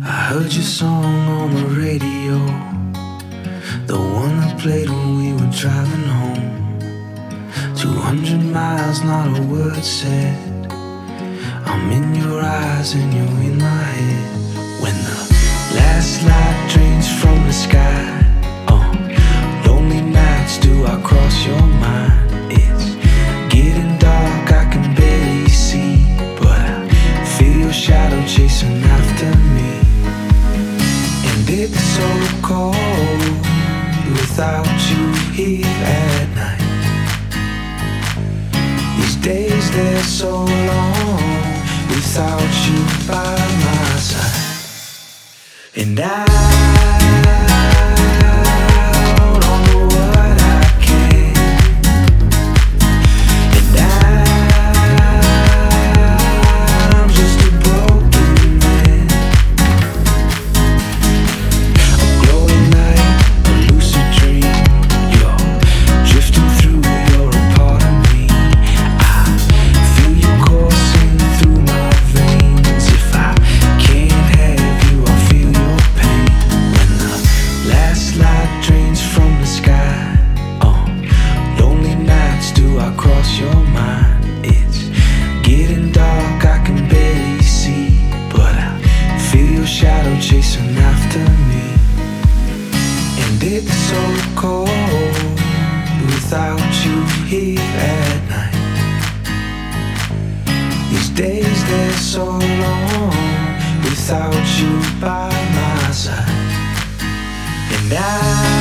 I heard your song on the radio, the one that played when we were driving home. 200 miles, not a word said. I'm in your eyes and you're in my head. When the last light drains from the sky, lonely nights do I cross your mind. It's getting dark, I can barely see, but I feel your shadow chasing after me. And it's so cold without you here at night. These days they're so long without you by my side. And I don't know what I can. And I'm just a broken man. A glowing night, a lucid dream. You're drifting through, you're a part of me. I feel you coursing through my veins. If I can't have you, I feel your pain. When the last light drains from the sky, lonely nights do I cross your mind. It's getting dark, I can barely see, but I feel your shadow chasing after me. And it's so cold without you here at night. These days they're so long without you by my side. And I